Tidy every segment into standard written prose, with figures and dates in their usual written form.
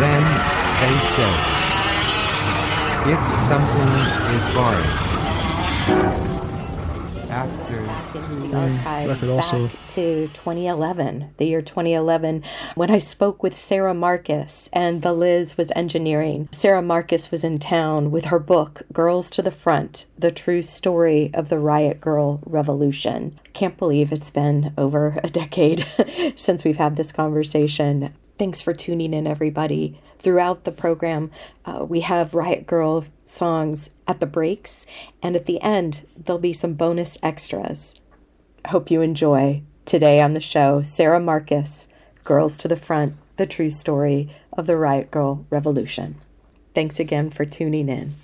Then they say, if something is foreign, after in the archives back to 2011, the year 2011, when I spoke with Sarah Marcus and the Liz was engineering. Sarah Marcus was in town with her book, Girls to the Front, The True Story of the Riot Girl Revolution. Can't believe it's been over a decade since we've had this conversation. Thanks for tuning in, everybody. Throughout the program, we have Riot Girl songs at the breaks, and at the end, there'll be some bonus extras. Hope you enjoy. Today on the show, Sarah Marcus, Girls to the Front, the true story of the Riot Girl Revolution. Thanks again for tuning in.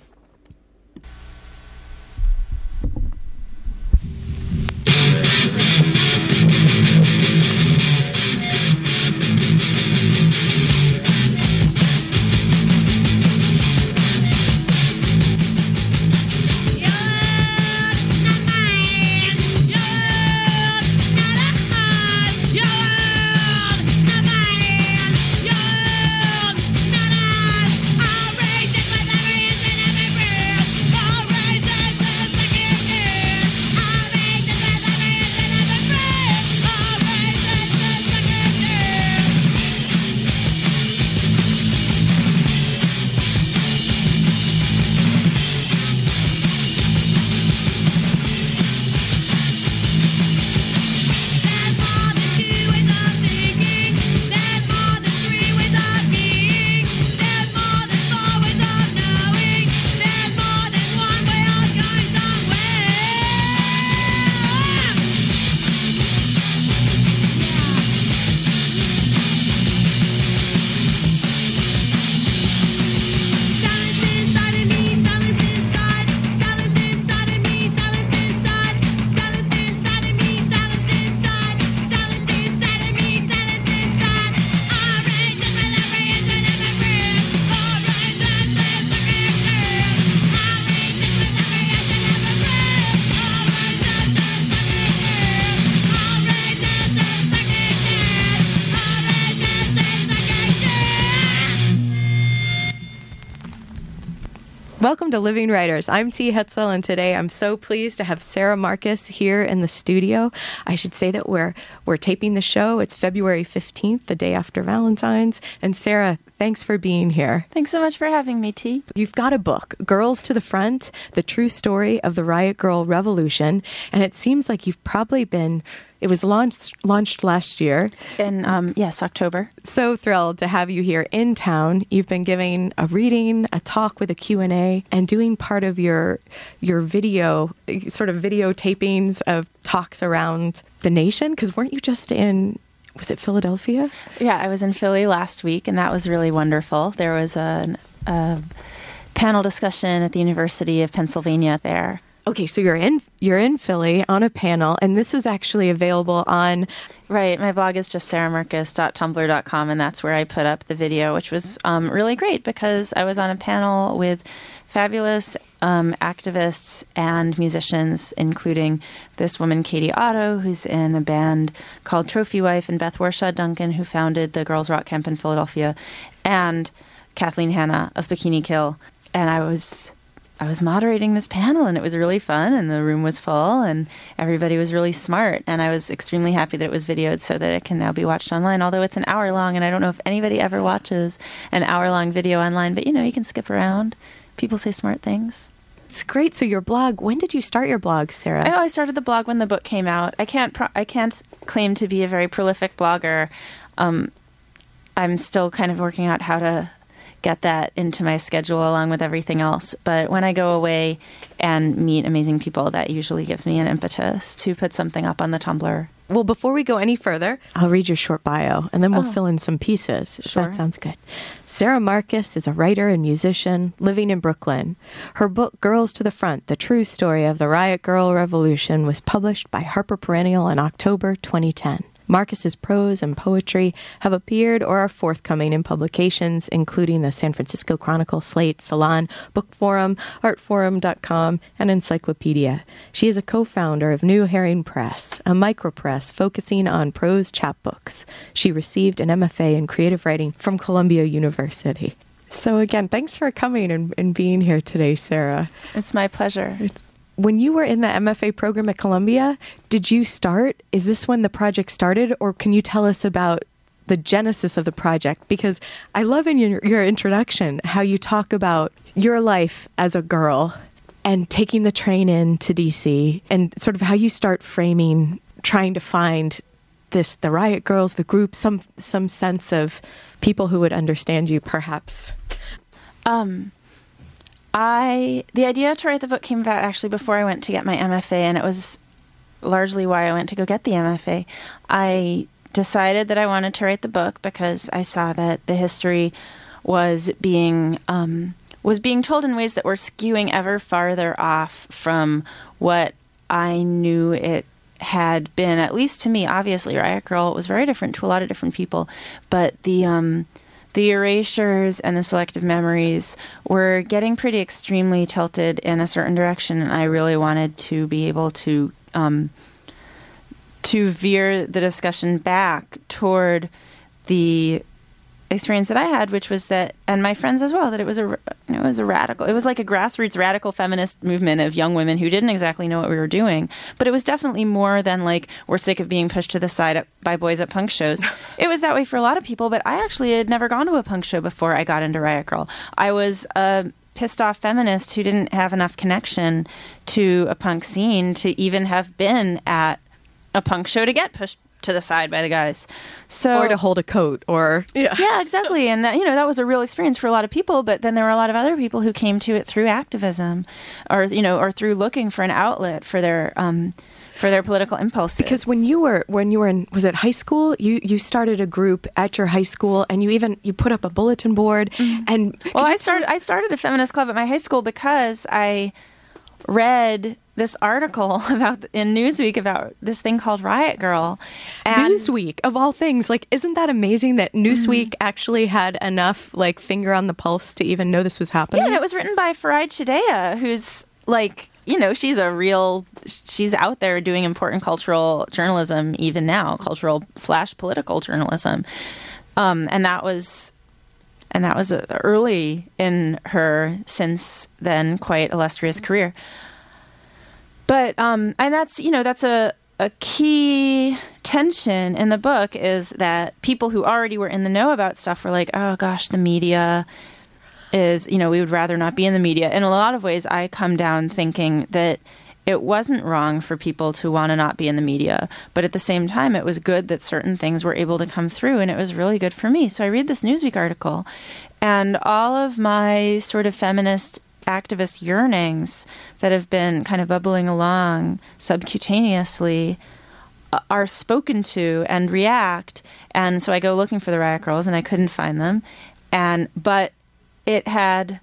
Welcome to Living Writers. I'm T. Hetzel, and today I'm so pleased to have Sarah Marcus here in the studio. I should say that we're taping the show. It's February 15th, the day after Valentine's. And Sarah, thanks for being here. Thanks so much for having me, T. You've got a book, Girls to the Front, The True Story of the Riot Girl Revolution. And it seems like you've probably been... It was launched last year. In, yes, October. So thrilled to have you here in town. You've been giving a reading, a talk with a Q&A, and doing part of your video, sort of video tapings of talks around the nation. Because weren't you just in, was it Philadelphia? Yeah, I was in Philly last week, and that was really wonderful. There was a panel discussion at the University of Pennsylvania there. Okay, so you're in Philly on a panel, and this was actually available on... Right, my blog is just sarahmarcus.tumblr.com, and that's where I put up the video, which was really great because I was on a panel with fabulous activists and musicians, including this woman, Katie Otto, who's in a band called Trophy Wife, and Beth Warshaw Duncan, who founded the Girls Rock Camp in Philadelphia, and Kathleen Hanna of Bikini Kill. And I was moderating this panel, and it was really fun, and the room was full, and everybody was really smart, and I was extremely happy that it was videoed so that it can now be watched online, although it's an hour long, and I don't know if anybody ever watches an hour-long video online, but, you can skip around. People say smart things. It's great. So your blog, when did you start your blog, Sarah? I started the blog when the book came out. I can't claim to be a very prolific blogger. I'm still kind of working out how to get that into my schedule along with everything else. But when I go away and meet amazing people, that usually gives me an impetus to put something up on the Tumblr. Well, before we go any further, I'll read your short bio, and then we'll fill in some pieces. Sure. That sounds good. Sarah Marcus is a writer and musician living in Brooklyn. Her book, Girls to the Front, The True Story of the Riot Girl Revolution, was published by Harper Perennial in October 2010. Marcus's prose and poetry have appeared or are forthcoming in publications, including the San Francisco Chronicle, Slate, Salon, Book Forum, Artforum.com, and Encyclopedia. She is a co-founder of New Herring Press, a micropress focusing on prose chapbooks. She received an MFA in creative writing from Columbia University. So again, thanks for coming and being here today, Sarah. It's my pleasure. When you were in the MFA program at Columbia, did you start? Is this when the project started? Or can you tell us about the genesis of the project? Because I love in your introduction how you talk about your life as a girl and taking the train in to DC and sort of how you start framing, trying to find the Riot Girls, the group, some sense of people who would understand you, perhaps. The idea to write the book came about actually before I went to get my MFA, and it was largely why I went to go get the MFA. I decided that I wanted to write the book because I saw that the history was being told in ways that were skewing ever farther off from what I knew it had been, at least to me. Obviously, Riot Grrrl was very different to a lot of different people, but the erasures and the selective memories were getting pretty extremely tilted in a certain direction, and I really wanted to be able to veer the discussion back toward the experience that I had, which was that, and my friends as well, that it was a radical, it was like a grassroots radical feminist movement of young women who didn't exactly know what we were doing, but it was definitely more than like, we're sick of being pushed to the side by boys at punk shows. It was that way for a lot of people, but I actually had never gone to a punk show before I got into Riot Grrrl. I was a pissed off feminist who didn't have enough connection to a punk scene to even have been at a punk show to get pushed to the side by the guys. Or to hold a coat, or... Yeah, exactly. And that was a real experience for a lot of people, but then there were a lot of other people who came to it through activism or through looking for an outlet for their political impulses. Because when you were in, was it high school? You started a group at your high school, and you put up a bulletin board. Mm-hmm. And I started a feminist club at my high school because I read this article in Newsweek about this thing called Riot Grrrl. And Newsweek, of all things, like, isn't that amazing that Newsweek actually had enough like finger on the pulse to even know this was happening? Yeah, and it was written by Farai Chideya, who's like, she's out there doing important cultural journalism even now, cultural/political journalism. And that was early in her since then quite illustrious career. But and that's a key tension in the book, is that people who already were in the know about stuff were like, oh gosh, the media is, we would rather not be in the media. In a lot of ways, I come down thinking that it wasn't wrong for people to want to not be in the media, but at the same time, it was good that certain things were able to come through, and it was really good for me. So I read this Newsweek article, and all of my sort of feminist activist yearnings that have been kind of bubbling along subcutaneously are spoken to and react. And so I go looking for the Riot Grrrls, and I couldn't find them. But it had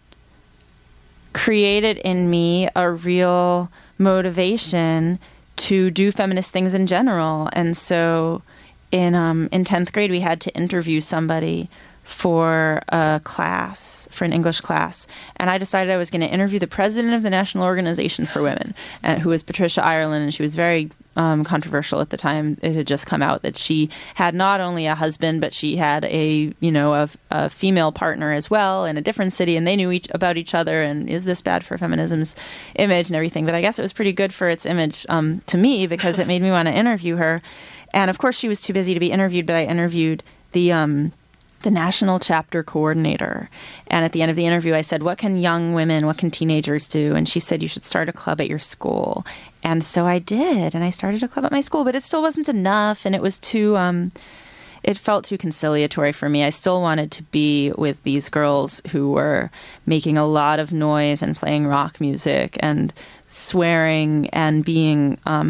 created in me a real motivation to do feminist things in general. And so in 10th grade, we had to interview somebody for an English class. And I decided I was going to interview the president of the National Organization for Women, who was Patricia Ireland, and she was very controversial at the time. It had just come out that she had not only a husband, but she had a female partner as well in a different city, and they knew about each other, and is this bad for feminism's image and everything? But I guess it was pretty good for its image to me, because it made me want to interview her. And of course she was too busy to be interviewed, but I interviewed the national chapter coordinator. And at the end of the interview, I said, what can teenagers do? And she said, you should start a club at your school. And so I did. And I started a club at my school, but it still wasn't enough. And it was it felt too conciliatory for me. I still wanted to be with these girls who were making a lot of noise and playing rock music and swearing and being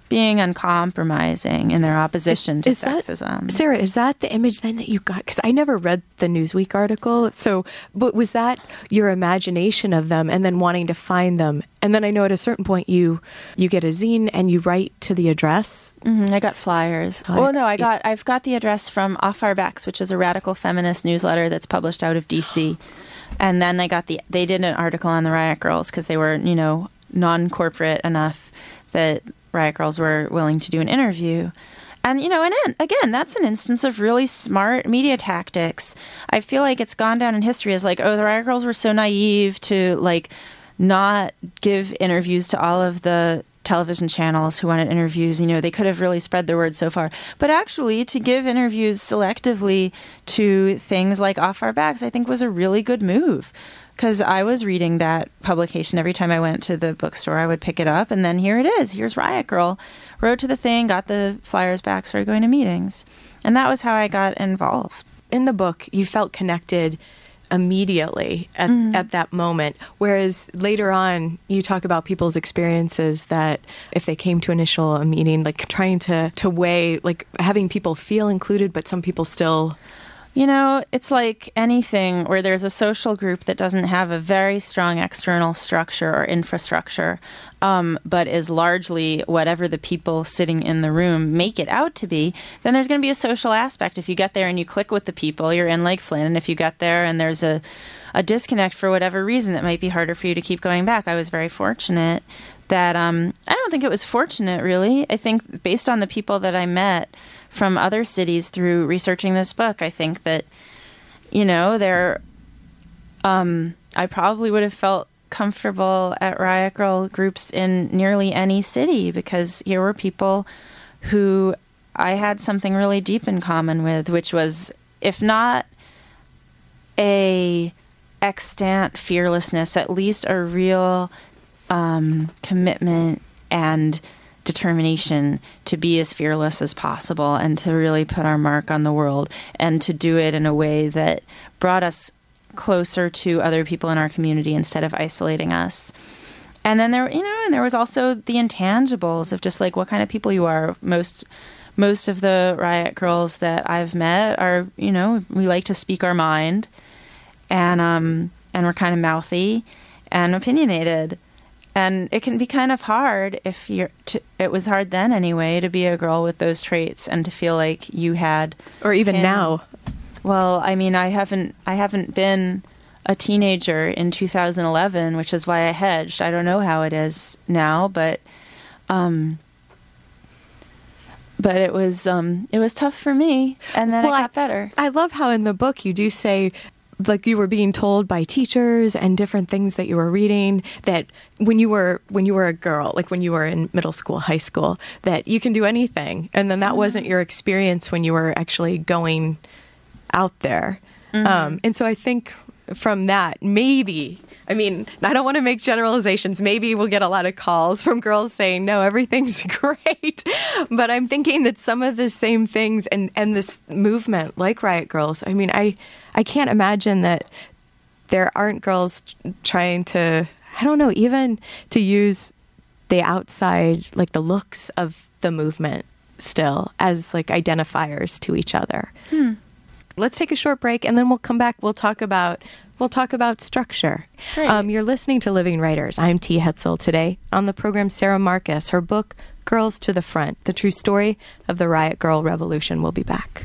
being uncompromising in their opposition to sexism. Sarah, is that the image then that you got? Because I never read the Newsweek article. So, but was that your imagination of them and then wanting to find them? And then I know at a certain point you get a zine and you write to the address. Mm-hmm, I got flyers. Well, no, I've got the address from Off Our Backs, which is a radical feminist newsletter that's published out of DC. And then they did an article on the Riot Girls because they were, non-corporate enough that Riot Girls were willing to do an interview. And, and again, that's an instance of really smart media tactics. I feel like it's gone down in history as like, the Riot Girls were so naive to like not give interviews to all of the television channels who wanted interviews. They could have really spread their word so far. But actually, to give interviews selectively to things like Off Our Backs, I think was a really good move. Because I was reading that publication every time I went to the bookstore. I would pick it up, and then here it is. Here's Riot Girl. Wrote to the thing, got the flyers back, started going to meetings. And that was how I got involved. In the book, you felt connected immediately at that moment, whereas later on, you talk about people's experiences that if they came to a meeting, like trying to weigh, like having people feel included, but some people still... It's like anything where there's a social group that doesn't have a very strong external structure or infrastructure, but is largely whatever the people sitting in the room make it out to be, then there's going to be a social aspect. If you get there and you click with the people, you're in like Flynn. And if you get there and there's a disconnect for whatever reason, it might be harder for you to keep going back. I was very fortunate that I don't think it was fortunate, really. I think based on the people that I met from other cities through researching this book, I think that, I probably would have felt comfortable at Riot Girl groups in nearly any city because here were people who I had something really deep in common with, which was, if not a extant fearlessness, at least a real commitment and determination to be as fearless as possible and to really put our mark on the world and to do it in a way that brought us closer to other people in our community instead of isolating us. And then there was also the intangibles of just like what kind of people you are. Most of the Riot Girls that I've met are, we like to speak our mind and we're kind of mouthy and opinionated. And it can be kind of hard it was hard then anyway, to be a girl with those traits and to feel like you had... Or even now. Well, I mean, I haven't been a teenager in 2011, which is why I hedged. I don't know how it is now, but it was tough for me, and then it got better. I love how in the book you do say, like you were being told by teachers and different things that you were reading that when you were a girl, like when you were in middle school, high school, that you can do anything. And then that wasn't your experience when you were actually going out there. Mm-hmm. And so I think from that, maybe, I mean, I don't want to make generalizations. Maybe we'll get a lot of calls from girls saying, no, everything's great. But I'm thinking that some of the same things and this movement like Riot Girls, I mean, I can't imagine that there aren't girls trying to, I don't know, even to use the outside, like the looks of the movement still as like identifiers to each other. Let's take a short break and then we'll come back. We'll talk about structure. You're listening to Living Writers. I'm T. Hetzel. Today on the program, Sarah Marcus, her book, Girls to the Front, the true story of the Riot Girl Revolution. We'll be back.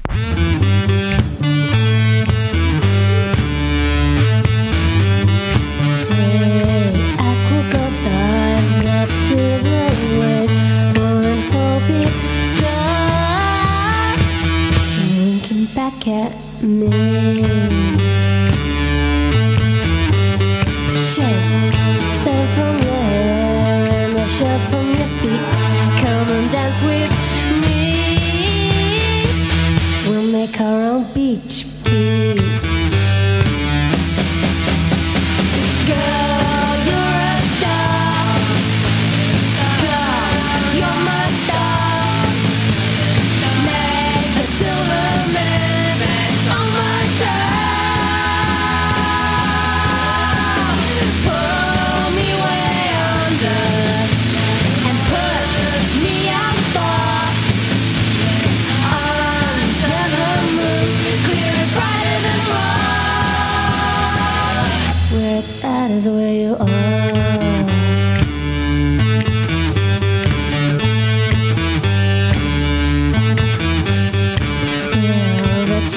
Back at me. Shake the sand from your hair and the shells from your feet. Come and dance with me. We'll make our own beach beat. Girl, you're a star. Girl, you're my star. Make the silver on my top. Pull me way under and push me out.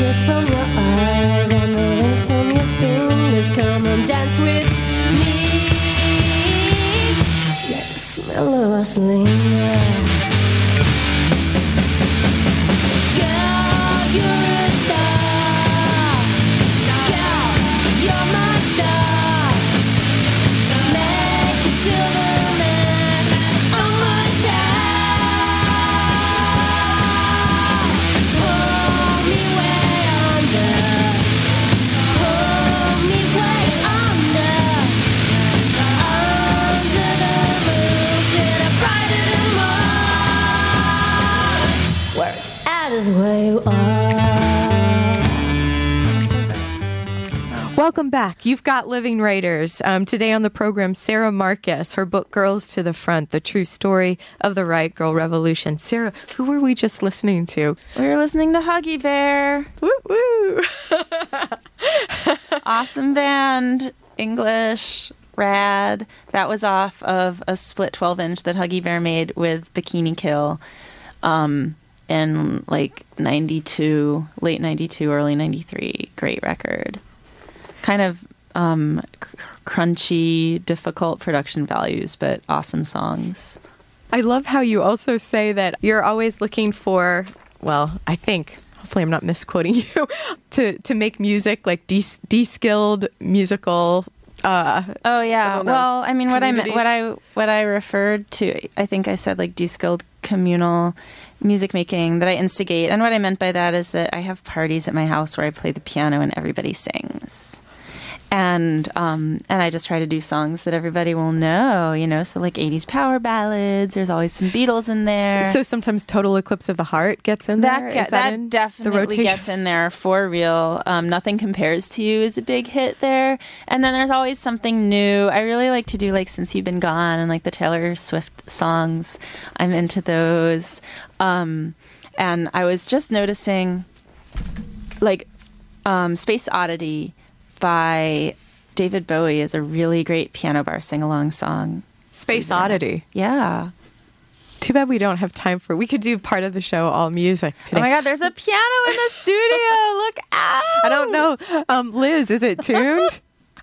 kisses from your eyes and the rings from your fingers. Come and dance with me. Let the smell of us linger. Girl, you're a star. Girl, you're my star. Make a silver mask on my tower. Hold me way under. Hold me way under. Under the moon, get up brighter than Mars. Where it's at is where you are. Welcome back. You've got Living Writers. Today on the program, Sarah Marcus, her book Girls to the Front, The True Story of the Riot Grrrl Revolution. Sarah, who were we just listening to? We were listening to Huggy Bear. Woo woo! Awesome band, English, rad. That was off of a split 12-inch that Huggy Bear made with Bikini Kill in like 92, late 92, early 93. Great record. Kind of crunchy, difficult production values, but awesome songs. I love how you also say that you're always looking for, well, I think, hopefully I'm not misquoting you, to make music like de-skilled musical. Oh yeah. Well, I mean, what I referred to, I think I said like de-skilled communal music making that I instigate, and what I meant by that is that I have parties at my house where I play the piano and everybody sings. And I just try to do songs that everybody will know, you know, so like 80s power ballads. There's always some Beatles in there. So sometimes Total Eclipse of the Heart gets in there? That definitely gets in there for real. Nothing Compares to You is a big hit there. And then there's always something new. I really like to do like Since You've Been Gone and like the Taylor Swift songs. I'm into those. And I was just noticing like Space Oddity by David Bowie is a really great piano bar sing-along song. Space Oddity. Yeah. Too bad we don't have time for. We could do part of the show all music today. Oh my God, there's a piano in the studio. Look out. I don't know. Liz, is it tuned?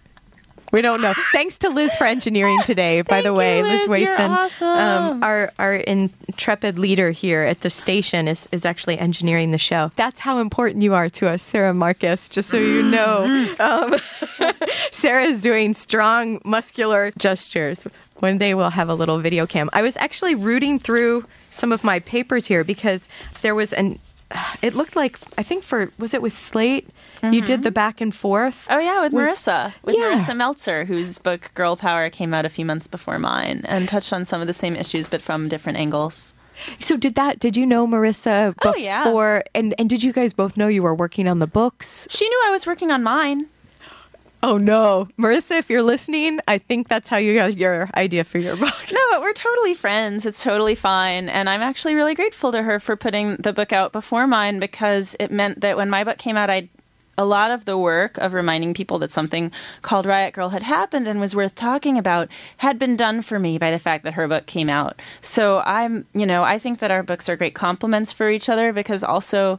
We don't know. Thanks to Liz for engineering today, by the way. Liz Wason, awesome. our intrepid leader here at the station, is actually engineering the show. That's how important you are to us, Sarah Marcus, just so you know. Sarah's doing strong, muscular gestures. One day we'll have a little video cam. I was actually rooting through some of my papers here because there was it looked like, I think was it with Slate? Mm-hmm. You did the back and forth. Oh, yeah, with Marissa. Marissa Meltzer, whose book Girl Power came out a few months before mine and touched on some of the same issues, but from different angles. So did you know Marissa before? Oh, yeah. And did you guys both know you were working on the books? She knew I was working on mine. Oh, no. Marissa, if you're listening, I think that's how you got your idea for your book. No, but we're totally friends. It's totally fine. And I'm actually really grateful to her for putting the book out before mine because it meant that when my book came out, a lot of the work of reminding people that something called Riot Grrrl had happened and was worth talking about had been done for me by the fact that her book came out. So I think that our books are great complements for each other because also,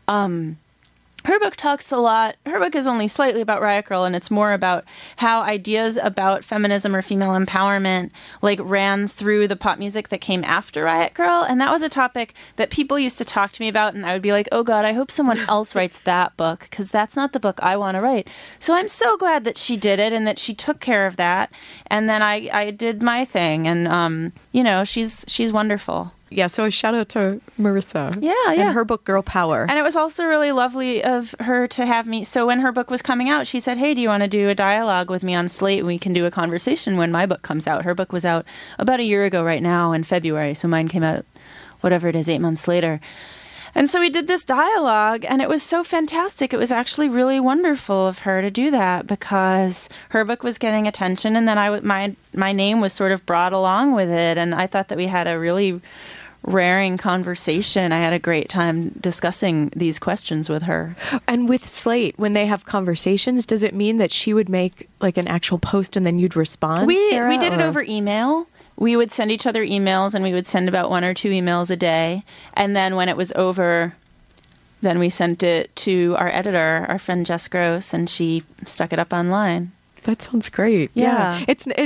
her book talks a lot. Her book is only slightly about Riot Grrrl, and it's more about how ideas about feminism or female empowerment like ran through the pop music that came after Riot Grrrl. And that was a topic that people used to talk to me about, and I would be like, oh God, I hope someone else writes that book because that's not the book I want to write. So I'm so glad that she did it and that she took care of that. And then I did my thing, and she's wonderful. Yeah, so a shout out to Marissa. Yeah. And her book, Girl Power. And it was also really lovely of her to have me. So when her book was coming out, she said, hey, do you want to do a dialogue with me on Slate? We can do a conversation when my book comes out. Her book was out about a year ago right now in February. So mine came out, whatever it is, 8 months later. And so we did this dialogue, and it was so fantastic. It was actually really wonderful of her to do that because her book was getting attention, and then my name was sort of brought along with it. And I thought that we had a really raring conversation. I had a great time discussing these questions with her. And with Slate, when they have conversations, does it mean that she would make like an actual post and then you'd respond, Sarah, we did it over email. We would send each other emails, and we would send about 1 or 2 emails a day. And then when it was over, then we sent it to our editor, our friend Jess Gross, and she stuck it up online. That sounds great. Yeah.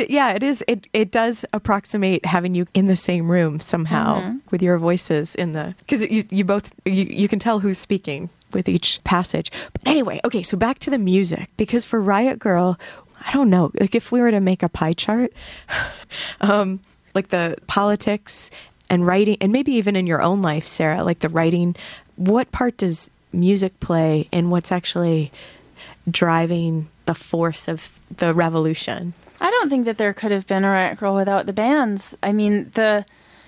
It does approximate having you in the same room somehow with your voices in the, because you can tell who's speaking with each passage. But anyway, okay, so back to the music, because for Riot Grrrl, I don't know, like if we were to make a pie chart, like the politics and writing, and maybe even in your own life, Sarah, like the writing, what part does music play in what's actually driving the force of the revolution? I don't think that there could have been a Riot Grrrl without the bands. I mean, the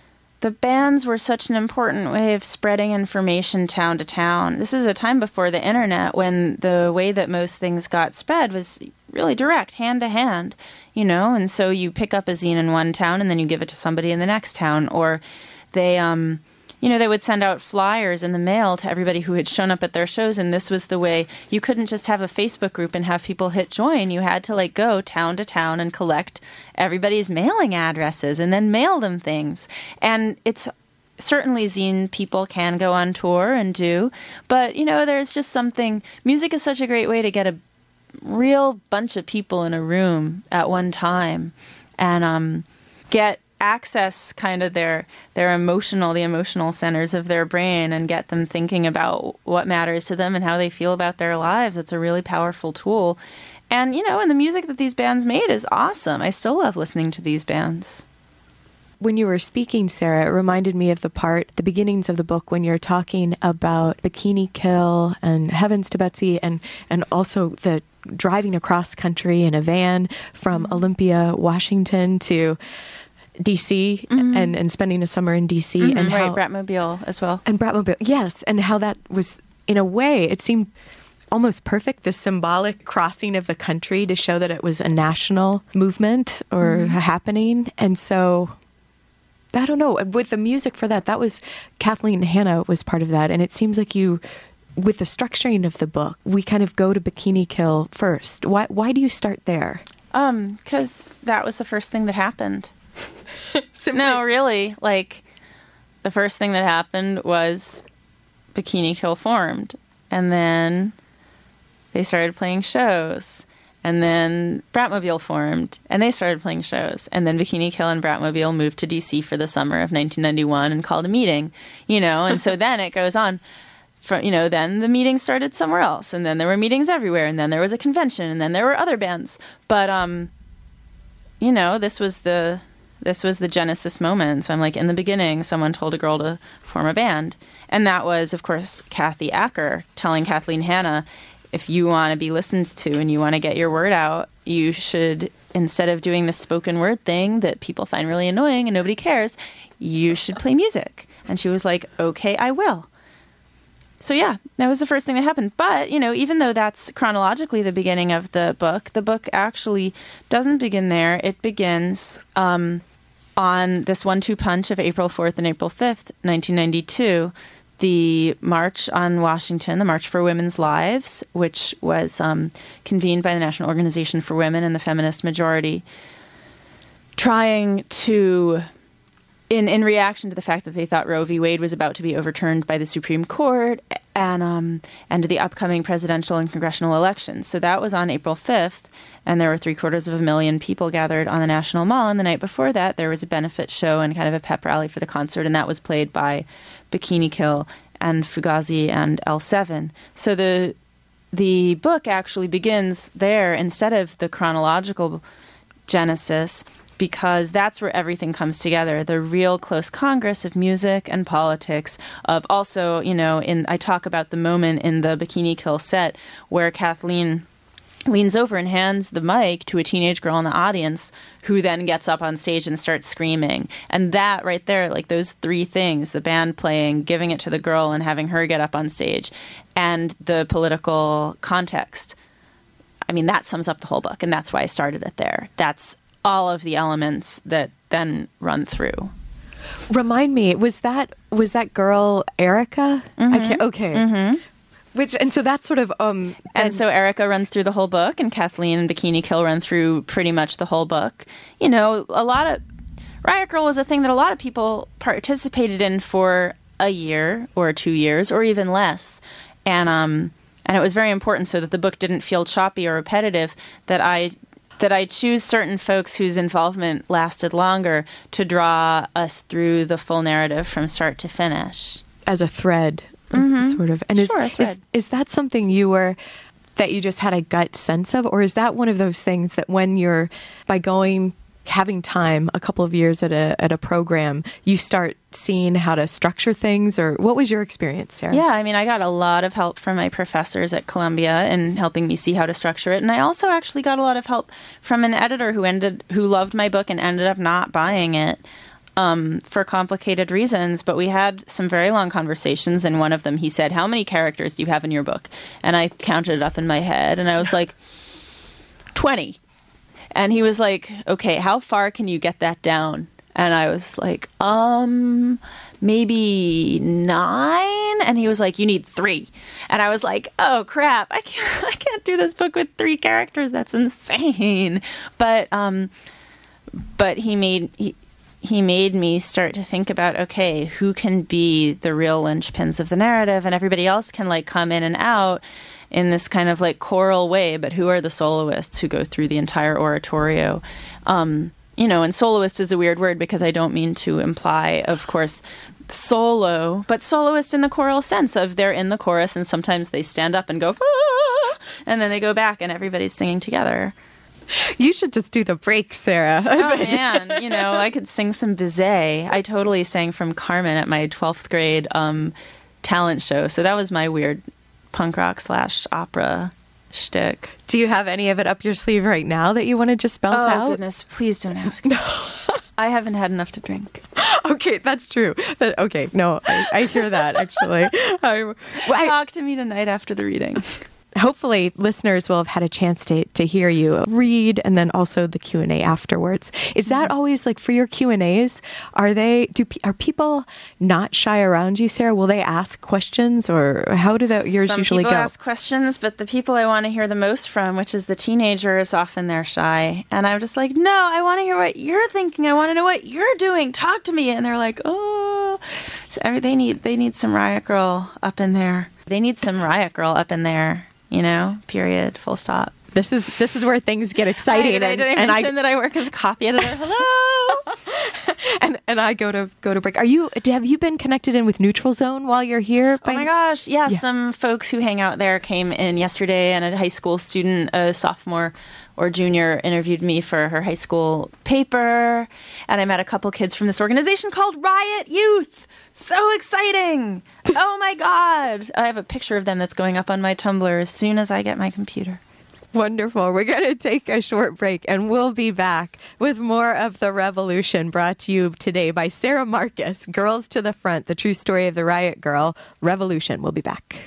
bands were such an important way of spreading information town to town. This is a time before the internet, when the way that most things got spread was really direct, hand to hand, and so you pick up a zine in one town and then you give it to somebody in the next town, or they they would send out flyers in the mail to everybody who had shown up at their shows, and this was the way. You couldn't just have a Facebook group and have people hit join. You had to go town to town and collect everybody's mailing addresses and then mail them things. And it's certainly zine people can go on tour and do, but there's just something. Music is such a great way to get a real bunch of people in a room at one time and get access kind of their the emotional centers of their brain, and get them thinking about what matters to them and how they feel about their lives. It's a really powerful tool. And, and the music that these bands made is awesome. I still love listening to these bands. When you were speaking, Sarah, it reminded me of the beginnings of the book, when you're talking about Bikini Kill and Heavens to Betsy, and also the driving across country in a van from Olympia, Washington to DC, and spending a summer in DC, and how Bratmobile as well. And Bratmobile, yes, and how that was, in a way, it seemed almost perfect, the symbolic crossing of the country to show that it was a national movement or happening. And so, I don't know, with the music for that was Kathleen Hanna was part of that, and it seems like you, with the structuring of the book, we kind of go to Bikini Kill first. Why do you start there? Because that was the first thing that happened. No, really. The first thing that happened was Bikini Kill formed. And then they started playing shows. And then Bratmobile formed. And they started playing shows. And then Bikini Kill and Bratmobile moved to DC for the summer of 1991 and called a meeting. And so then it goes on. Then the meeting started somewhere else. And then there were meetings everywhere. And then there was a convention. And then there were other bands. But, this was the genesis moment. So I'm in the beginning, someone told a girl to form a band. And that was, of course, Kathy Acker telling Kathleen Hanna, if you want to be listened to and you want to get your word out, you should, instead of doing this spoken word thing that people find really annoying and nobody cares, you should play music. And she was like, okay, I will. So yeah, that was the first thing that happened. But, even though that's chronologically the beginning of the book actually doesn't begin there. It begins on this 1-2 punch of April 4th and April 5th, 1992, the March on Washington, the March for Women's Lives, which was convened by the National Organization for Women and the Feminist Majority, trying to, in reaction to the fact that they thought Roe v. Wade was about to be overturned by the Supreme Court, and to the upcoming presidential and congressional elections. So that was on April 5th, and there were 750,000 people gathered on the National Mall. And the night before that, there was a benefit show and kind of a pep rally for the concert, and that was played by Bikini Kill and Fugazi and L7. So the book actually begins there instead of the chronological genesis, because that's where everything comes together. The real close congress of music and politics, of also, I talk about the moment in the Bikini Kill set where Kathleen leans over and hands the mic to a teenage girl in the audience, who then gets up on stage and starts screaming. And that right there, those three things, the band playing, giving it to the girl, and having her get up on stage, and the political context, that sums up the whole book. And that's why I started it there. That's all of the elements that then run through. Remind me, was that girl Erica? I can't. Okay. And so that's sort of and so Erica runs through the whole book, and Kathleen and Bikini Kill run through pretty much the whole book. A lot of Riot Grrrl was a thing that a lot of people participated in for a year or 2 years or even less. And it was very important, so that the book didn't feel choppy or repetitive, that I choose certain folks whose involvement lasted longer to draw us through the full narrative from start to finish. As a thread, sort of. And is that something that you just had a gut sense of? Or is that one of those things that when you're, having time, a couple of years at a program, you start seeing how to structure things? Or what was your experience, Sarah? Yeah, I mean, I got a lot of help from my professors at Columbia in helping me see how to structure it. And I also actually got a lot of help from an editor who loved my book and ended up not buying it for complicated reasons. But we had some very long conversations. And one of them, he said, "How many characters do you have in your book?" And I counted it up in my head. And I was like, 20. And he was like, "Okay, how far can you get that down?" And I was like, maybe 9. And he was like, "You need 3. And I was like, "Oh crap, I can't do this book with 3 characters. That's insane." But he made me start to think about, okay, who can be the real linchpins of the narrative, and everybody else can like come in and out in this kind of like choral way, but who are the soloists who go through the entire oratorio? And soloist is a weird word because I don't mean to imply, of course, solo, but soloist in the choral sense of they're in the chorus and sometimes they stand up and go, "Ah!" and then they go back and everybody's singing together. You should just do the break, Sarah. Oh, man. I could sing some Bizet. I totally sang from Carmen at my 12th grade talent show. So that was my weird punk rock / opera shtick. Do you have any of it up your sleeve right now that you want to just belt out? Oh, goodness. Please don't ask me. I haven't had enough to drink. Okay, that's true. Okay, no, I hear that, actually. Talk to me tonight after the reading. Hopefully listeners will have had a chance to hear you read, and then also the Q&A afterwards. Is that always like for your Q&As? Are people not shy around you, Sarah? Will they ask questions, or how do yours usually go? Some people ask questions, but the people I want to hear the most from, which is the teenagers, often they're shy. And I'm just like, no, I want to hear what you're thinking. I want to know what you're doing. Talk to me. And they're like, oh, so they need some Riot Girl up in there. They need some Riot Girl up in there. Period, full stop. This is where things get exciting. Did I mention that I work as a copy editor? Hello. and I go to break. Have you been connected in with Neutral Zone while you're here? Oh my gosh, yeah. Some folks who hang out there came in yesterday, and a high school student, a sophomore or junior, interviewed me for her high school paper, and I met a couple kids from this organization called Riot Youth. So exciting! Oh my God! I have a picture of them that's going up on my Tumblr as soon as I get my computer. Wonderful. We're going to take a short break, and we'll be back with more of The Revolution, brought to you today by Sarah Marcus, Girls to the Front, the true story of the Riot Girl Revolution. We'll be back.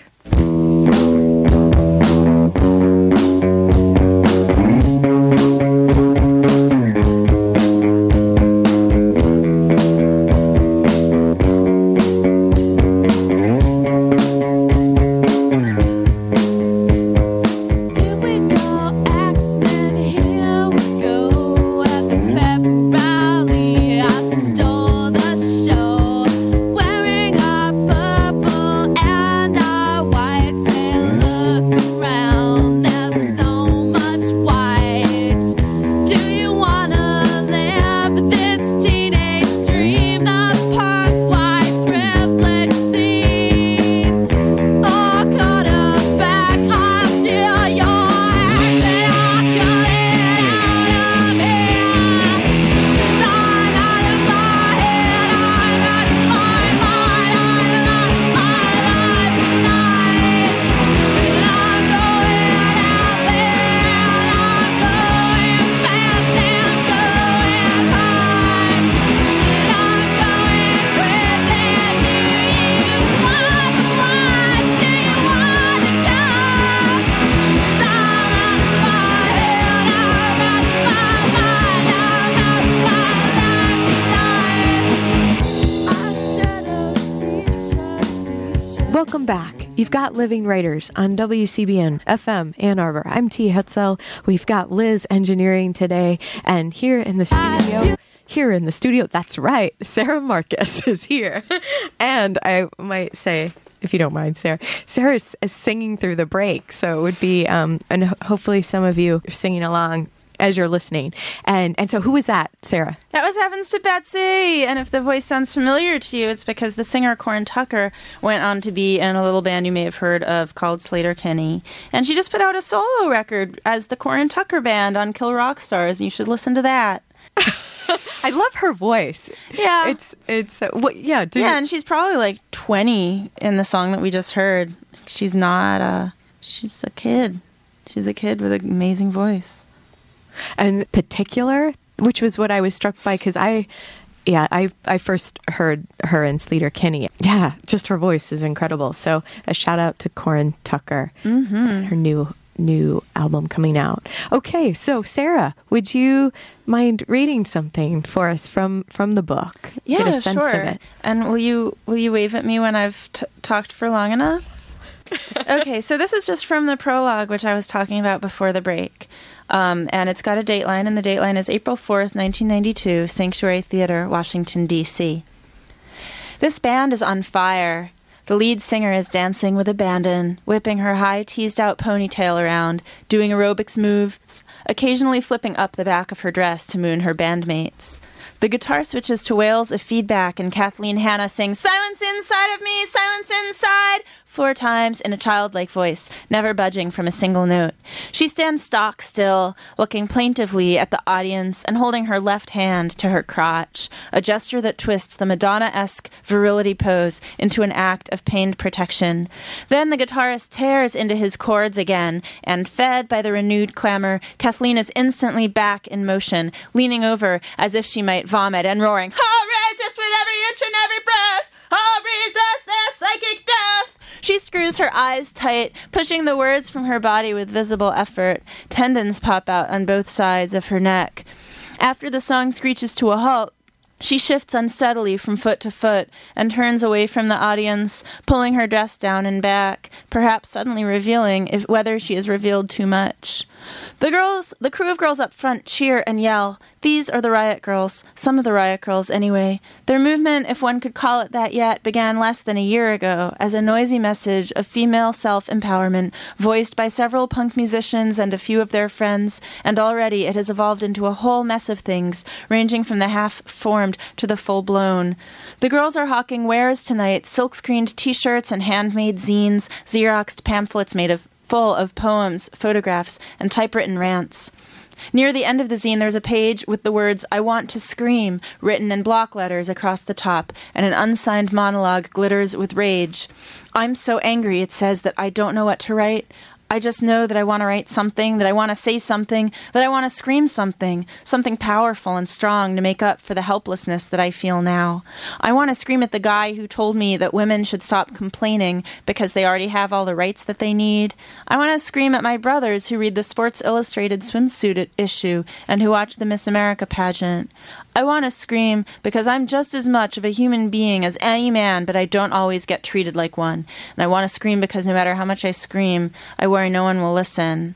Welcome back. You've got Living Writers on WCBN FM Ann Arbor. I'm T. Hetzel. We've got Liz engineering today, and here in the studio, here in the studio. That's right. Sarah Marcus is here. And I might say, if you don't mind, Sarah is singing through the break. So it would be, and hopefully some of you are singing along as you're listening. And so who was that, Sarah? That was Heavens to Betsy. And if the voice sounds familiar to you, it's because the singer Corin Tucker went on to be in a little band you may have heard of called Sleater-Kinney. And she just put out a solo record as the Corin Tucker Band on Kill Rock Stars. And you should listen to that. I love her voice. Yeah. It's and she's probably like 20 in the song that we just heard. She's not, she's a kid. She's a kid with an amazing voice. And particular, which was what I was struck by, because I first heard her in Sleater-Kinney. Yeah, just her voice is incredible. So a shout out to Corin Tucker, her new album coming out. Okay, so Sarah, would you mind reading something for us from the book? Yeah, get a sense sure. of it. And will you wave at me when I've talked for long enough? Okay, so this is just from the prologue, which I was talking about before the break. And it's got a dateline, and the dateline is April 4th, 1992, Sanctuary Theater, Washington, D.C. This band is on fire. The lead singer is dancing with abandon, whipping her high teased-out ponytail around, doing aerobics moves, occasionally flipping up the back of her dress to moon her bandmates. The guitar switches to wails of feedback, and Kathleen Hanna sings, "Silence inside of me, silence inside," 4 times in a childlike voice, never budging from a single note. She stands stock still, looking plaintively at the audience and holding her left hand to her crotch, a gesture that twists the Madonna-esque virility pose into an act of pained protection. Then the guitarist tears into his chords again, and fed by the renewed clamor, Kathleen is instantly back in motion, leaning over as if she might vomit and roaring, "I'll resist with every inch and every breath! I'll resist their psychic death!" She screws her eyes tight, pushing the words from her body with visible effort. Tendons pop out on both sides of her neck. After the song screeches to a halt, she shifts unsteadily from foot to foot and turns away from the audience, pulling her dress down and back, perhaps suddenly revealing whether she has revealed too much. The crew of girls up front cheer and yell. These are the Riot Girls, some of the Riot Girls anyway. Their movement, if one could call it that yet, began less than a year ago as a noisy message of female self-empowerment voiced by several punk musicians and a few of their friends, and already it has evolved into a whole mess of things, ranging from the half-formed to the full-blown. The girls are hawking wares tonight, silk-screened t-shirts and handmade zines, Xeroxed pamphlets full of poems, photographs, and typewritten rants. Near the end of the zine, there's a page with the words, "I want to scream," written in block letters across the top, and an unsigned monologue glitters with rage. "I'm so angry," it says, "that I don't know what to write. I just know that I want to write something, that I want to say something, that I want to scream something powerful and strong to make up for the helplessness that I feel now. I want to scream at the guy who told me that women should stop complaining because they already have all the rights that they need. I want to scream at my brothers who read the Sports Illustrated swimsuit issue and who watch the Miss America pageant. I want to scream because I'm just as much of a human being as any man, but I don't always get treated like one. And I want to scream because no matter how much I scream, I worry no one will listen."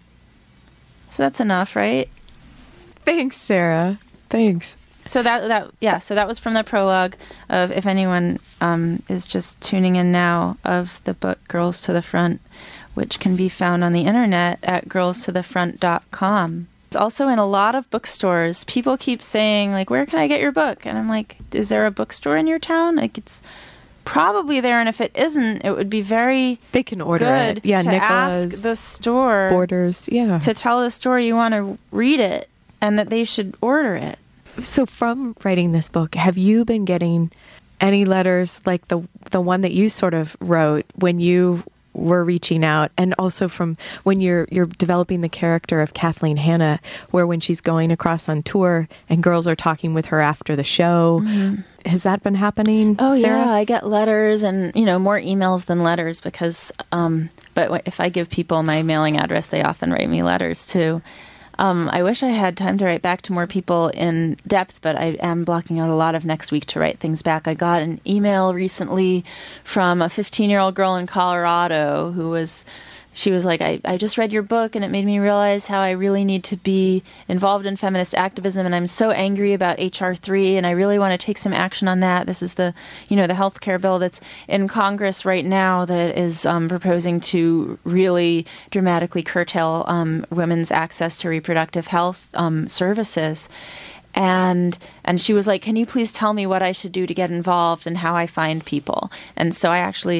So that's enough, right? Thanks, Sarah. Thanks. So that was from the prologue of, if anyone is just tuning in now, of the book Girls to the Front, which can be found on the internet at girlstothefront.com. It's also in a lot of bookstores. People keep saying, like, "Where can I get your book?" And I'm like, is there a bookstore in your town? Like, it's probably there, and if it isn't, it would be very they can order good it. Yeah, to Nicola's, ask the store Borders, yeah, to tell the store you want to read it and that they should order it. So from writing this book, have you been getting any letters like the one that you sort of wrote when you were reaching out, and also from when you're developing the character of Kathleen Hanna, where when she's going across on tour and girls are talking with her after the show, has that been happening? Oh, Sarah? yeah, I get letters and, more emails than letters because, but if I give people my mailing address, they often write me letters too. I wish I had time to write back to more people in depth, but I am blocking out a lot of next week to write things back. I got an email recently from a 15-year-old girl in Colorado who was she was like, I just read your book and it made me realize how I really need to be involved in feminist activism, and I'm so angry about H.R. 3 and I really want to take some action on that. This is the, the healthcare bill that's in Congress right now that is proposing to really dramatically curtail women's access to reproductive health services. And she was like, can you please tell me what I should do to get involved and how I find people? And so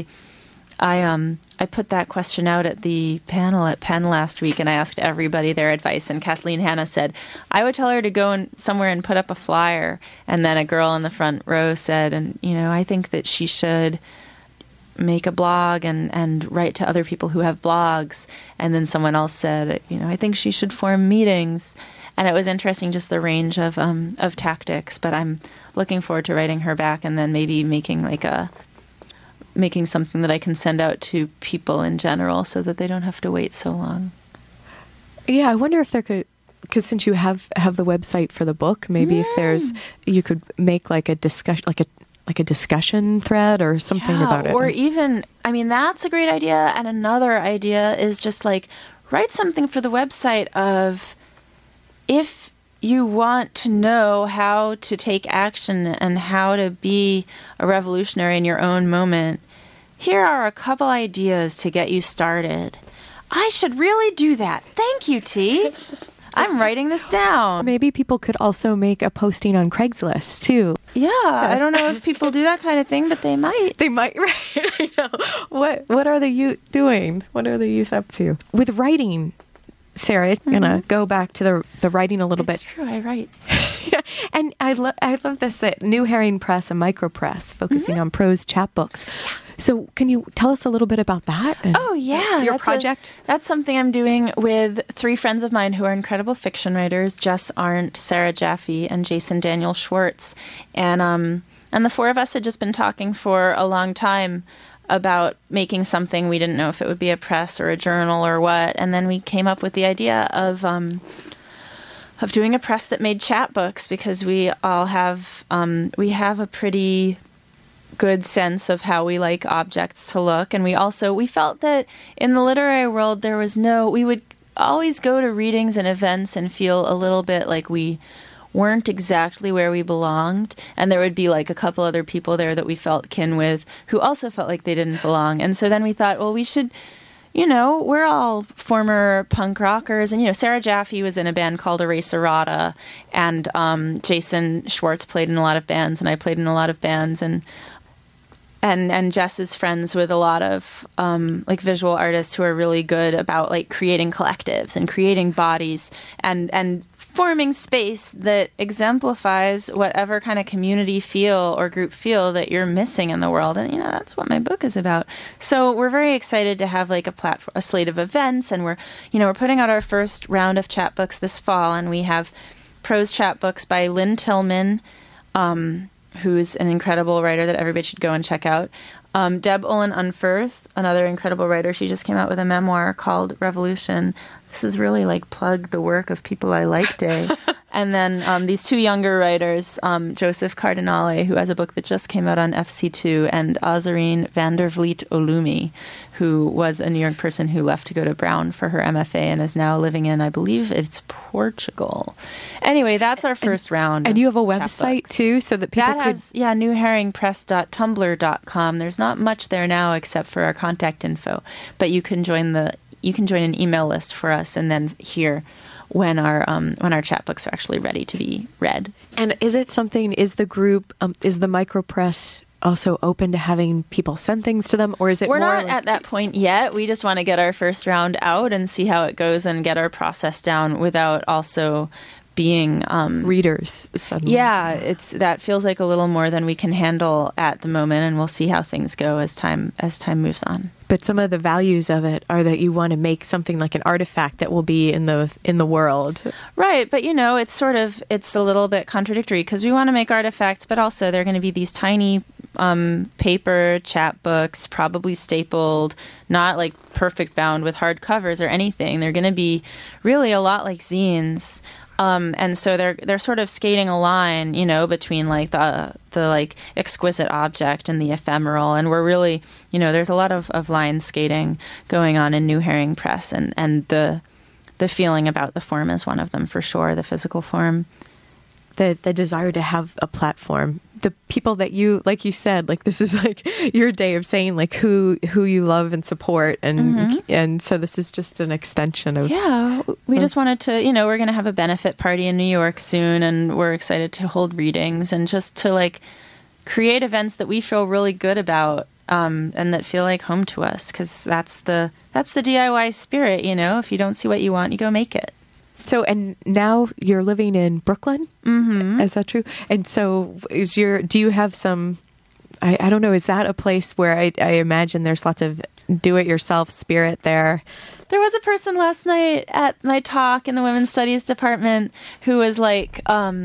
I put that question out at the panel at Penn last week, and I asked everybody their advice. And Kathleen Hanna said, I would tell her to go somewhere and put up a flyer. And then a girl in the front row said, I think that she should make a blog and write to other people who have blogs. And then someone else said, I think she should form meetings. And it was interesting, just the range of tactics. But I'm looking forward to writing her back and then maybe making something that I can send out to people in general so that they don't have to wait so long. Yeah, I wonder if there could, because since you have the website for the book, maybe if you could make like a discussion, like a discussion thread or something about it. Or even, that's a great idea. And another idea is just like write something for the website of, if you want to know how to take action and how to be a revolutionary in your own moment, here are a couple ideas to get you started. I should really do that. Thank you, T. I'm writing this down. Maybe people could also make a posting on Craigslist, too. Yeah, I don't know if people do that kind of thing, but they might. They might, right? I know. What are the youth doing? What are the youth up to? With writing, Sarah, it's gonna go back to the writing a little bit. It's true, I write. Yeah, and I love this, that New Herring Press and Micropress, focusing on prose chapbooks. So can you tell us a little bit about that? Oh, yeah. Your project? That's something I'm doing with 3 friends of mine who are incredible fiction writers, Jess Arndt, Sarah Jaffe, and Jason Daniel Schwartz. And the 4 of us had just been talking for a long time about making something. We didn't know if it would be a press or a journal or what. And then we came up with the idea of doing a press that made chapbooks, because we all have a pretty good sense of how we like objects to look. And we felt that in the literary world we would always go to readings and events and feel a little bit like we weren't exactly where we belonged, and there would be like a couple other people there that we felt kin with who also felt like they didn't belong. And so then we thought, well, we should, we're all former punk rockers, and Sarah Jaffe was in a band called Eraserata, and Jason Schwartz played in a lot of bands, and I played in a lot of bands, and Jess is friends with a lot of like visual artists who are really good about like creating collectives and creating bodies and forming space that exemplifies whatever kind of community feel or group feel that you're missing in the world. And, that's what my book is about. So we're very excited to have like a slate of events, and we're putting out our first round of chapbooks this fall, and we have prose chapbooks by Lynn Tillman, who's an incredible writer that everybody should go and check out. Deb Olin Unferth, another incredible writer. She just came out with a memoir called Revolution. This is really like plug the work of people I like day. And then these 2 younger writers, Joseph Cardinale, who has a book that just came out on FC2, and Ozarine Vandervliet Olumi, who was a New York person who left to go to Brown for her MFA and is now living in, I believe it's Portugal. Anyway, that's our first round. And you have a website too, so that people newherringpress.tumblr.com. There's not much there now except for our contact info, but you can join an email list for us and then hear when our chapbooks are actually ready to be read. And is the group, is the Micropress also open to having people send things to them, or is it We're more not at that point yet. We just want to get our first round out and see how it goes and get our process down without also being readers suddenly. Yeah, that feels like a little more than we can handle at the moment, and we'll see how things go as time moves on. But some of the values of it are that you want to make something like an artifact that will be in the world. Right, but it's a little bit contradictory, because we want to make artifacts, but also they're going to be these tiny paper chapbooks, probably stapled, not like perfect bound with hard covers or anything. They're going to be really a lot like zines. And so they're sort of skating a line, you know, between like the like exquisite object and the ephemeral. And we're really, you know, there's a lot of line skating going on in New Herring Press, and the feeling about the form is one of them for sure, the physical form. The desire to have a platform. The people that you, like you said, like this is like your day of saying like who you love and support, and so this is just an extension of. Yeah, we just wanted to, you know, we're going to have a benefit party in New York soon, and we're excited to hold readings and just to like create events that we feel really good about, and that feel like home to us, because that's the DIY spirit, you know. If you don't see what you want, you go make it. So, and now you're living in Brooklyn? Mm-hmm. Is that true? And so do you have some, I don't know, is that a place where I imagine there's lots of do-it-yourself spirit there? There was a person last night at my talk in the Women's Studies department who was like,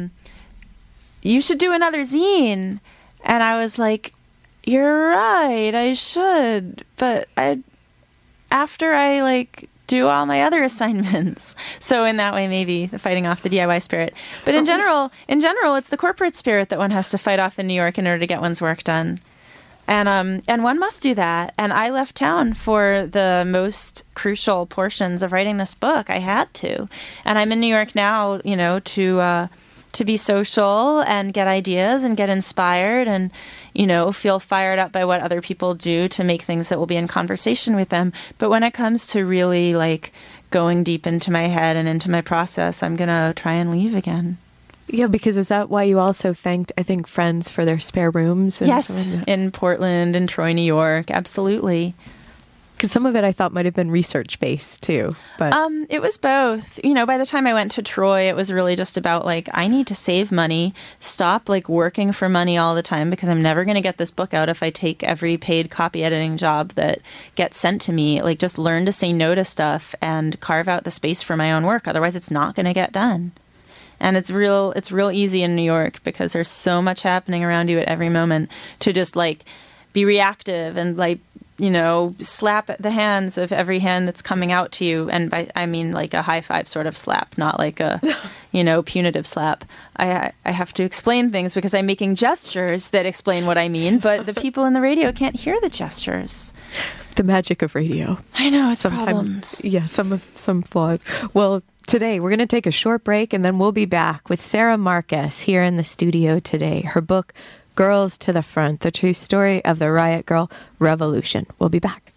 you should do another zine. And I was like, you're right, I should. But after I like do all my other assignments. So in that way, maybe the fighting off the DIY spirit. But in general, it's the corporate spirit that one has to fight off in New York in order to get one's work done. And one must do that. And I left town for the most crucial portions of writing this book. I had to. And I'm in New York now, you know, to be social and get ideas and get inspired and, you know, feel fired up by what other people do to make things that will be in conversation with them. But when it comes to really like going deep into my head and into my process, I'm going to try and leave again. Yeah, because is that why you also thanked, I think, friends for their spare rooms? Yes, in Portland and Troy, New York. Absolutely. Because some of it I thought might have been research-based, too. But it was both. You know, by the time I went to Troy, it was really just about, like, I need to save money, stop, like, working for money all the time, because I'm never going to get this book out if I take every paid copy editing job that gets sent to me. Like, just learn to say no to stuff and carve out the space for my own work. Otherwise, it's not going to get done. And it's real easy in New York because there's so much happening around you at every moment to just, like, be reactive and, like, you know, slap the hands of every hand that's coming out to you. And I mean like a high five sort of slap, not like a, you know, punitive slap. I have to explain things because I'm making gestures that explain what I mean, but the people in the radio can't hear the gestures. The magic of radio. I know, it's sometimes problems. Yeah, some flaws. Well, today we're going to take a short break and then we'll be back with Sarah Marcus here in the studio today. Her book, Girls to the Front, the true story of the Riot Grrrl Revolution. We'll be back.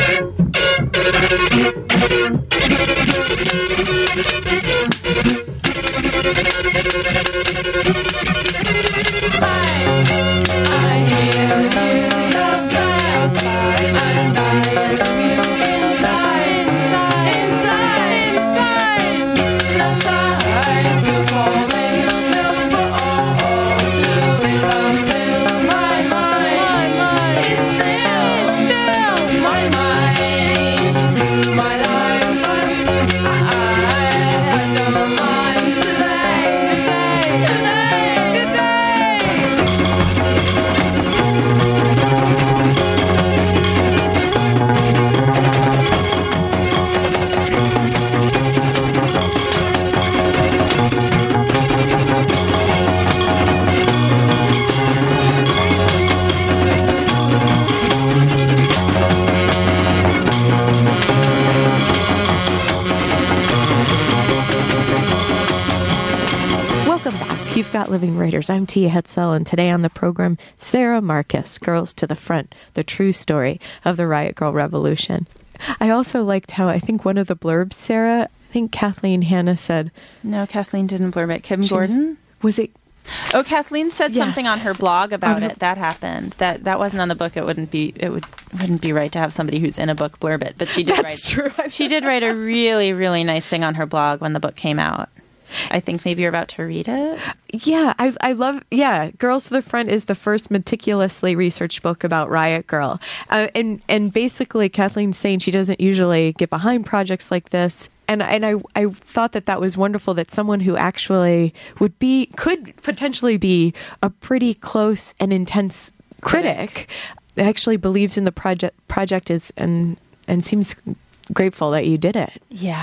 I hear music outside, and I hear music inside, aside to fall in love for all to become till my mind is still my mind, my life. I don't mind today. Welcome back. You've got Living Writers. I'm Tia Hetzel, and today on the program, Sarah Marcus, Girls to the Front, the true story of the Riot Grrrl Revolution. I also liked how I think one of the blurbs, Sarah, I think Kathleen Hanna said... No, Kathleen didn't blurb it. Kim Gordon? Was it... Oh, Kathleen said something Yes. on her blog about On her- it. That happened. That wasn't on the book. It wouldn't be right to have somebody who's in a book blurb it. But she did That's write. true. She did write a really, really nice thing on her blog when the book came out. I think maybe you're about to read it. Yeah, I love, Girls to the Front is the first meticulously researched book about Riot Grrrl. And basically Kathleen's saying she doesn't usually get behind projects like this. And I thought that was wonderful that someone who actually could potentially be a pretty close and intense critic actually believes in the project is and seems grateful that you did it. Yeah.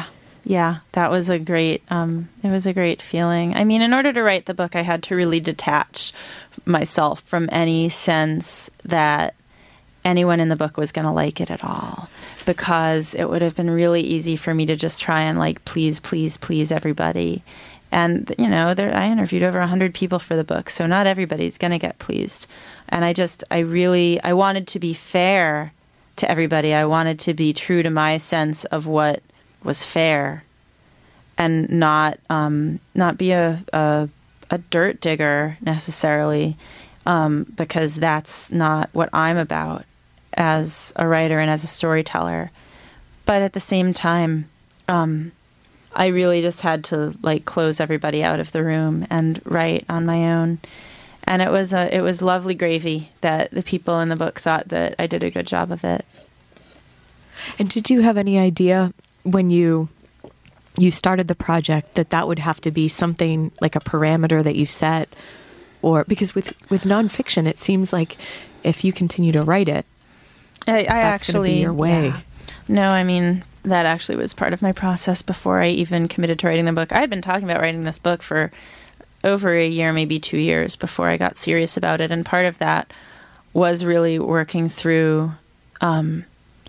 Yeah, that was a great, it was a great feeling. I mean, in order to write the book, I had to really detach myself from any sense that anyone in the book was going to like it at all, because it would have been really easy for me to just try and like please everybody. And, you know, I interviewed over 100 people for the book, so not everybody's going to get pleased. And I wanted to be fair to everybody. I wanted to be true to my sense of what was fair, and not be a dirt digger necessarily, because that's not what I'm about as a writer and as a storyteller. But at the same time, I really just had to like close everybody out of the room and write on my own. And it was lovely gravy that the people in the book thought that I did a good job of it. And did you have any idea when you started the project that would have to be something like a parameter that you set? Or because with nonfiction, it seems like if you continue to write it, that's actually be your way. Yeah. No, I mean, that actually was part of my process before I even committed to writing the book. I had been talking about writing this book for over a year, maybe 2 years before I got serious about it. And part of that was really working through my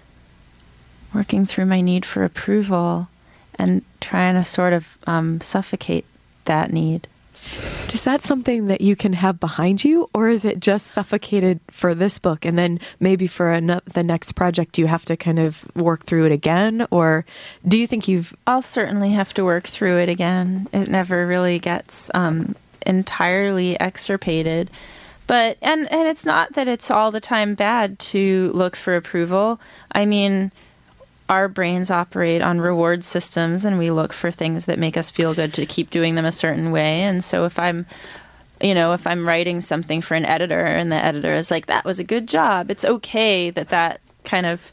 need for approval and trying to sort of suffocate that need. Is that something that you can have behind you, or is it just suffocated for this book and then maybe for the next project you have to kind of work through it again? Or do you think I'll certainly have to work through it again. It never really gets entirely extirpated. But and it's not that it's all the time bad to look for approval. I mean, our brains operate on reward systems, and we look for things that make us feel good to keep doing them a certain way. And so if I'm writing something for an editor and the editor is like, that was a good job, it's okay that kind of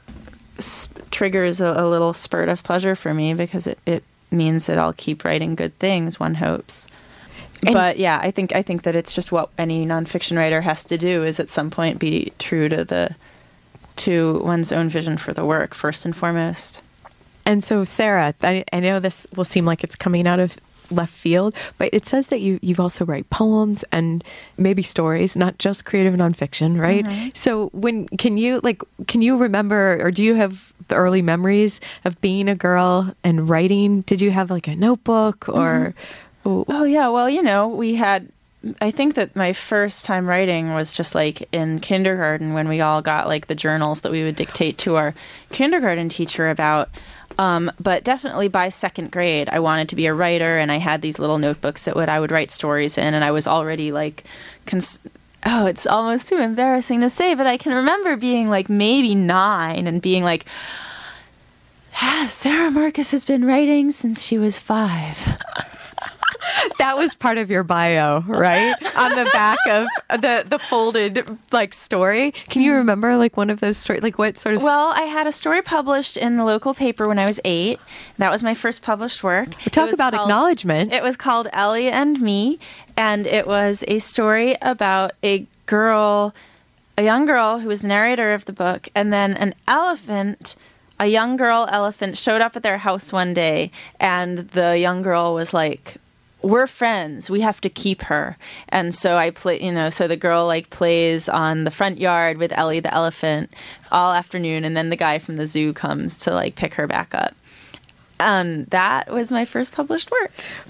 triggers a little spurt of pleasure for me, because it means that I'll keep writing good things, one hopes. But yeah, I think that it's just what any nonfiction writer has to do, is at some point be true to one's own vision for the work, first and foremost. And so, Sarah, I know this will seem like it's coming out of left field, but it says that you also write poems and maybe stories, not just creative nonfiction, right? Mm-hmm. So can you remember, or do you have the early memories of being a girl and writing? Did you have like a notebook or? Mm-hmm. Oh yeah, well, I think that my first time writing was just like in kindergarten, when we all got like the journals that we would dictate to our kindergarten teacher about. But definitely by second grade, I wanted to be a writer, and I had these little notebooks that I would write stories in, and I was already like, it's almost too embarrassing to say, but I can remember being like maybe 9 and being like, Sarah Marcus has been writing since she was 5. That was part of your bio, right? On the back of the folded like story. Can you remember like one of those stories? Like what sort of? Well, I had a story published in the local paper when I was 8. That was my first published work. Talk about acknowledgement. It was called Ellie and Me, and it was a story about a young girl who was the narrator of the book, and then a young girl elephant showed up at their house one day, and the young girl was like, we're friends, we have to keep her. And so I play, so the girl like plays on the front yard with Ellie the elephant all afternoon, and then the guy from the zoo comes to like pick her back up. That was my first published work.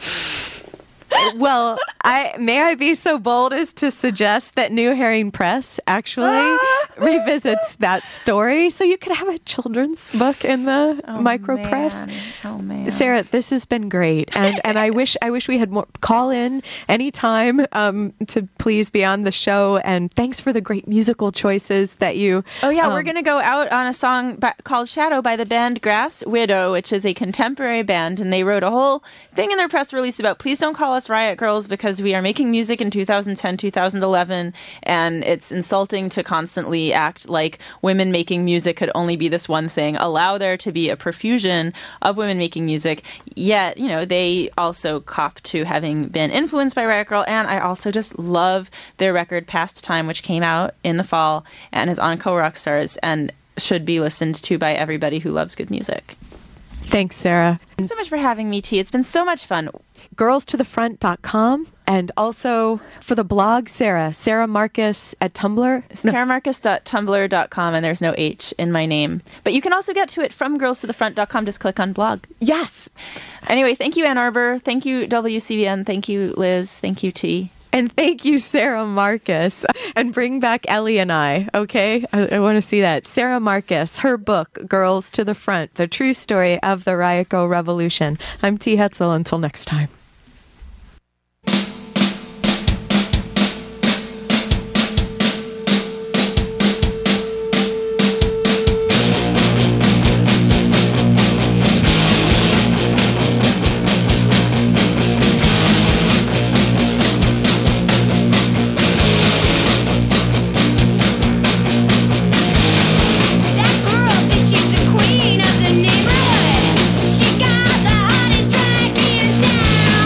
Well, may I be so bold as to suggest that New Herring Press actually revisits that story, so you could have a children's book in the micro press. Oh man, Sarah, this has been great, and I wish we had more. Call in anytime to please be on the show. And thanks for the great musical choices that you. Oh yeah, we're gonna go out on a song called "Shadow" by the band Grass Widow, which is a contemporary band, and they wrote a whole thing in their press release about please don't call us Riot Girls because we are making music in 2010, 2011, and it's insulting to constantly act like women making music could only be this one thing. Allow there to be a profusion of women making music, yet, they also cop to having been influenced by Riot Girl, and I also just love their record Past Time, which came out in the fall and is on Co-Rock Stars and should be listened to by everybody who loves good music. Thanks, Sarah. Thanks so much for having me, T. It's been so much fun. girlstothefront.com, and also for the blog, Sarah Marcus at Tumblr. SarahMarcus.tumblr.com, and there's no H in my name. But you can also get to it from girlstothefront.com. Just click on blog. Yes. Anyway, thank you, Ann Arbor. Thank you, WCBN. Thank you, Liz. Thank you, T. And thank you, Sarah Marcus. And bring back Ellie and I, okay? I want to see that. Sarah Marcus, her book, Girls to the Front, The True Story of the Ryoko Revolution. I'm T. Hetzel. Until next time. That girl thinks she's the queen of the neighborhood. She got the hottest drag in town.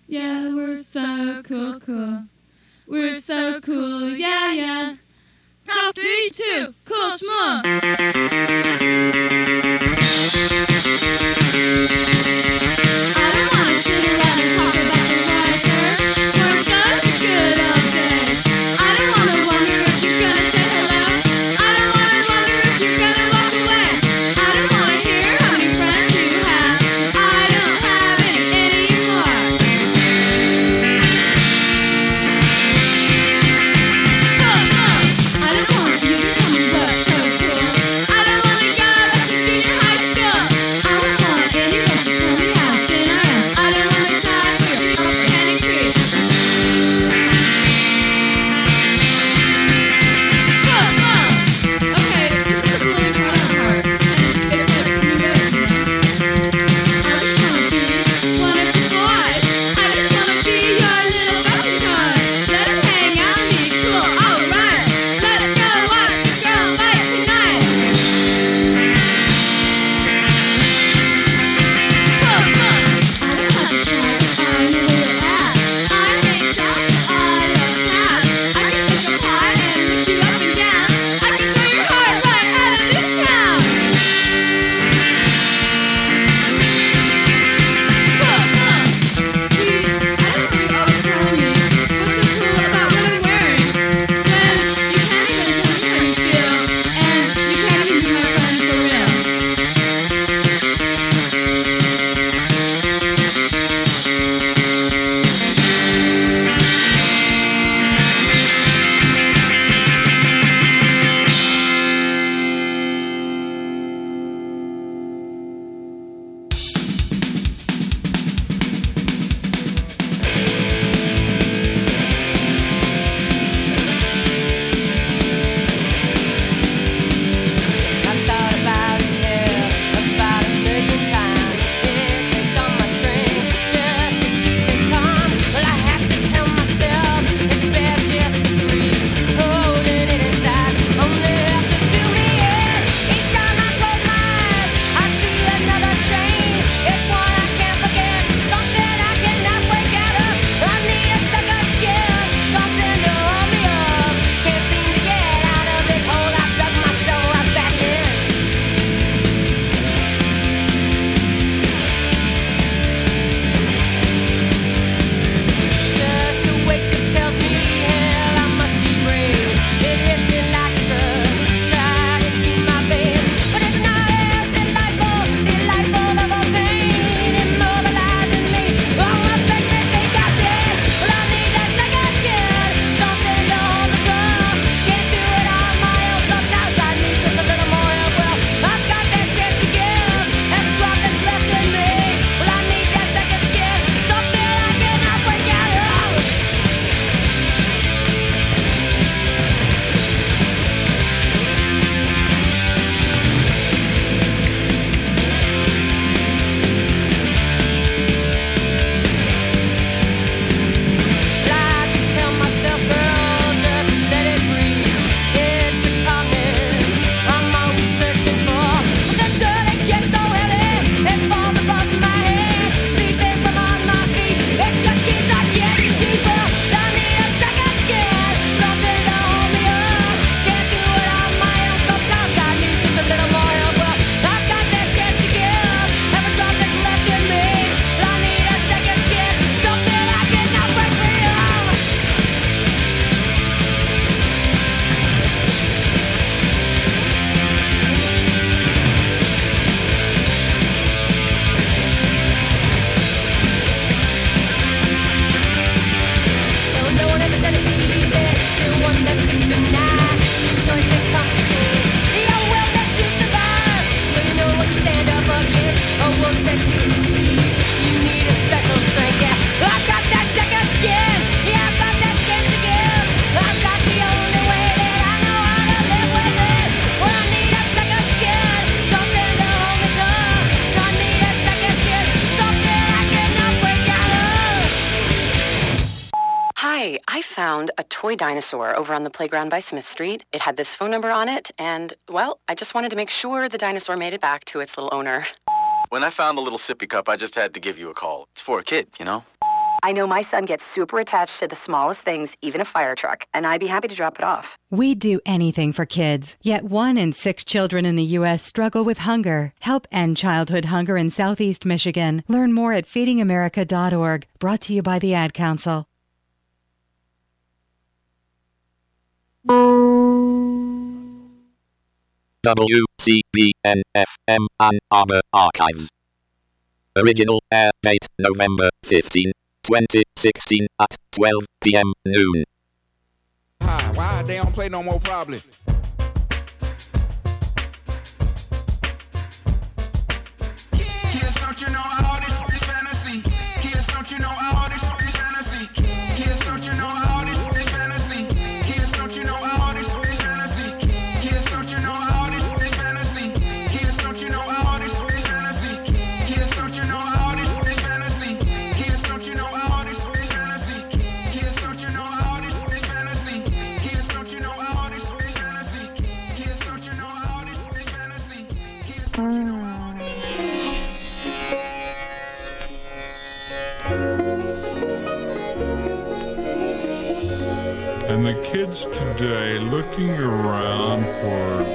Yeah, we're so cool, cool. We're so cool, yeah, yeah. Coffee too, cool, small. I don't wanna sit around and talk about the water. We're just a good old day. I don't wanna wonder if you're gonna say hello. I don't wanna wonder if you're gonna walk away. I don't wanna hear how many friends you have. I don't have any anymore. I don't want you to tell me what's so cool. I don't wanna go back to junior high school. I don't want anyone to tell me how thin I am. I don't wanna die for your Candy Creek. Okay, this is the pulling part of the part. And it's like you know. I just wanna be one of the boys. I just wanna be your little fashion toy. Let's hang out and be cool, alright. Let's go watch the girl fight tonight. I don't have to try to find a little ass. I make chocolate all your class. I can take a pie and lift you up and down. I can throw your heart right out of this town. Sweet, I don't know you always telling me what's so cool about what I'm wearing. When you can't even tell me how you feel, and you can't even be my friend for real. I thought about it, yeah, about 1,000,000 times. It takes all my strength just to keep it calm. Well, I have to tell myself it's best just to breathe, holding it inside. Only have to do me in. Each time I close my eyes, I see another chain. It's one I can't forget, something I cannot break out of. I need a second skin, something to hold me up. Can't seem to get out of this hole I've dug myself right back in. Just a wake up tells me hell I must be brave. It hits me like a drug, shot into my veins. But it's not as delightful of a pain, immobilizing me. Almost makes me think I'm dead. But I need that second skin, something to hold me strong. Can't do it on my own. Sometimes I need just a little more help. Well, I've got that chance to give, and the drop that's left in me. Well, I need that second skin, something I cannot break out of. I just tell myself, girl, just let it breathe. It's a calmness I'm always searching for. But the dirt it gets so heavy, it falls above my head, seeping from on my feet. It just keeps on getting deeper. I need a second skin, something to hold me up. Can't do it on my own. Sometimes I need just a little more help. Well, I've got that chance to give, and the drop that's left in me. I need a second skin, something I cannot break free of. No one ever said it easy. The one that you deny. The choice that comes between your willingness to survive. Well, you know what to stand up against, or won't set you to see. You need a special strength. Yeah, I've got that second skin. Yeah, I've got that chance to give. I've got the only way that I know how to live with it. Well, I need a second skin, something to hold me tough. I need a second skin, something I cannot break out of. Hi, I found a toy dinosaur over on the playground by Smith Street. It had this phone number on it, and, well, I just wanted to make sure the dinosaur made it back to its little owner. When I found the little sippy cup, I just had to give you a call. It's for a kid, you know? I know my son gets super attached to the smallest things, even a fire truck, and I'd be happy to drop it off. We'd do anything for kids, yet 1 in 6 children in the U.S. struggle with hunger. Help end childhood hunger in Southeast Michigan. Learn more at feedingamerica.org. Brought to you by the Ad Council. WCBN-FM Ann Arbor Archives. Original air date November 15, 2016 at 12 p.m. noon. Why they don't play no more probably? Kids, don't you know all this is fantasy? Kids, don't you know all this is fantasy? Kids, don't you know all this is fantasy? Kids, don't you know all this is fantasy? Kids, don't you know all this is fantasy? Kids, don't you know all this is fantasy? Kids, don't you know all this is fantasy? Kids, don't you know all this is fantasy? Kids, don't you know all this is fantasy? Kids, don't you know all this is fantasy? Kids, don't you know all this is fantasy? Kids, don't you know all And the kids today looking around for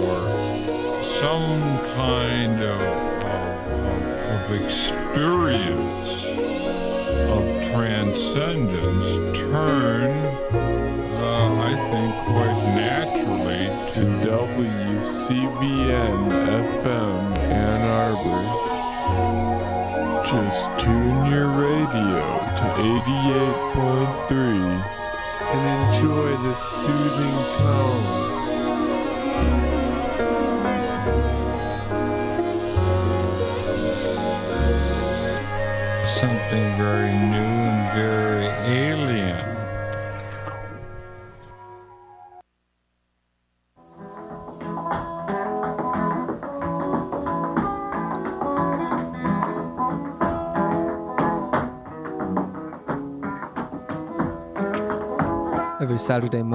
some kind of experience of transcendence turn, I think, quite naturally to WCBN FM Ann Arbor. Just tune your radio to 88.3 and enjoy the soothing tones. Something very new and very alien. Every Saturday morning